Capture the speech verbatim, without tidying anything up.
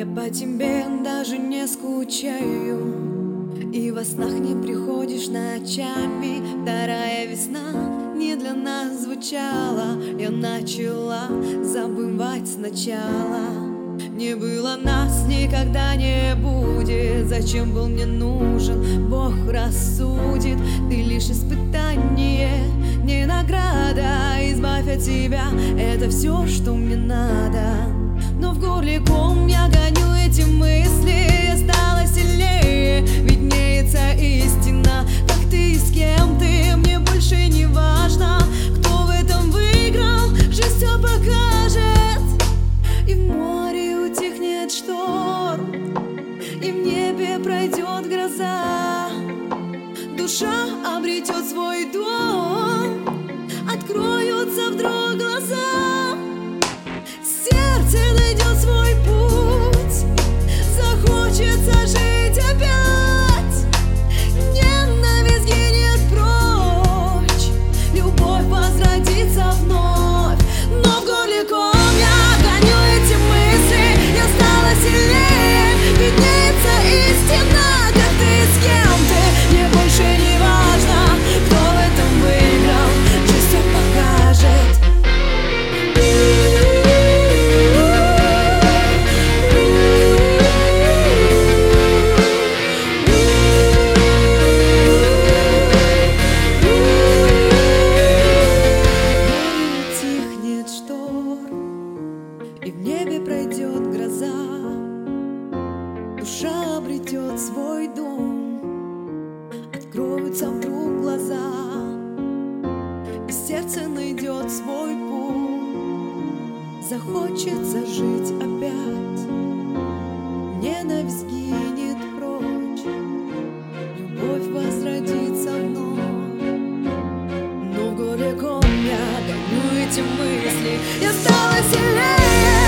по тебе даже не скучаю, и во снах не приходишь ночами. Вторая весна не для нас звучала, я начала забывать сначала. Не было нас, никогда не будет. Зачем был мне нужен, Бог рассудит. Ты лишь испытание, не награда. Избавь от тебя, это все, что мне надо. Но в горле ком, я гоню эти мысли. Я стала сильнее, виднеется истина. Как ты и с кем ты, мне больше не важно. Кто в этом выиграл, жизнь все покажет. И в море утихнет шторм, и в небе пройдет гроза. Душа обретет свой дом, откроются вдруг глаза. Сердце найдет свой путь, захочется жить опять. Ненависть гинет прочь, любовь возродится вновь. Но в горле ком, я гоню эти мысли. Я стала сильнее, виднеется истина. Как ты, с кем ты, мне больше не важно. Кто в этом выиграл, жизнь все покажет. И в небе пройдет гроза. Душа обретет свой дом, откроются вдруг глаза. И сердце найдет свой путь, захочется жить опять. Ненависть гинет прочь, любовь возродится вновь. Но в горле ком, я гоню эти мысли. Я стала сильнее,